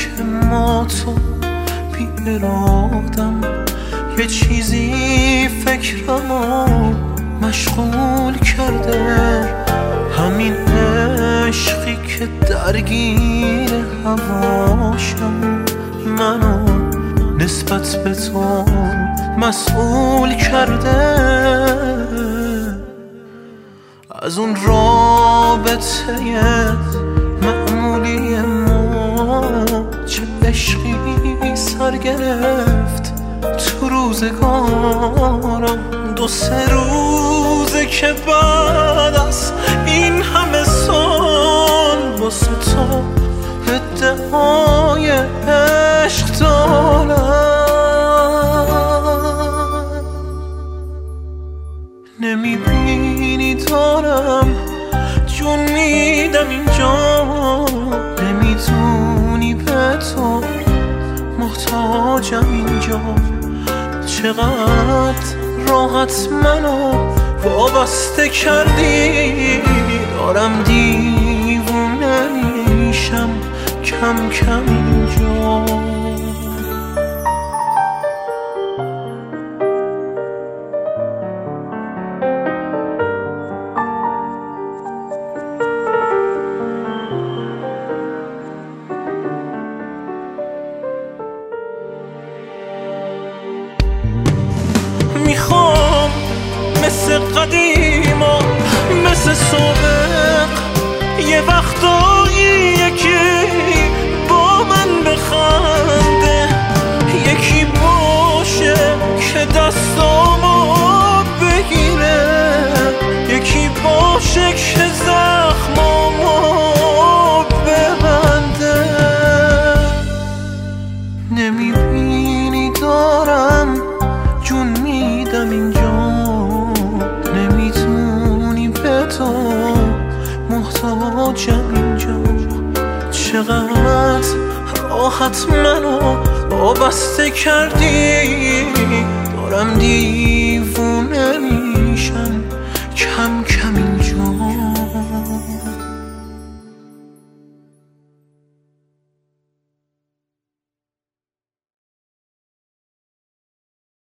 که ما تو بی ارادم یه چیزی فکرمو مشغول کرده، همین عشقی که درگیر هواشم منو نسبت به تو مسئول کرده. از اون رابطه معمولی ما چه عشقی سر گرفت تو روزگارم. 2-3 روزه که بعد از این همه سال واسه تو ادعای عشق دارم. نمیبینی دارم جون میدم اینجا، نمیدونی به تو محتاجم اینجا. چقدر راحت منو وابسته کردی، دارم دیوونه میشم کم کم اینجا. میخوام مثل قدیما مثل سابق یه وقتایی یکی با من بخنده، یکی باشه که دستامو بگیره، یکی باشه که زخمامو ببنده. نمیبینی دارم جون میدم اینجا، نمیتونی به تو محتاجم اینجا. چقدر راحت منو وابسته کردی، دارم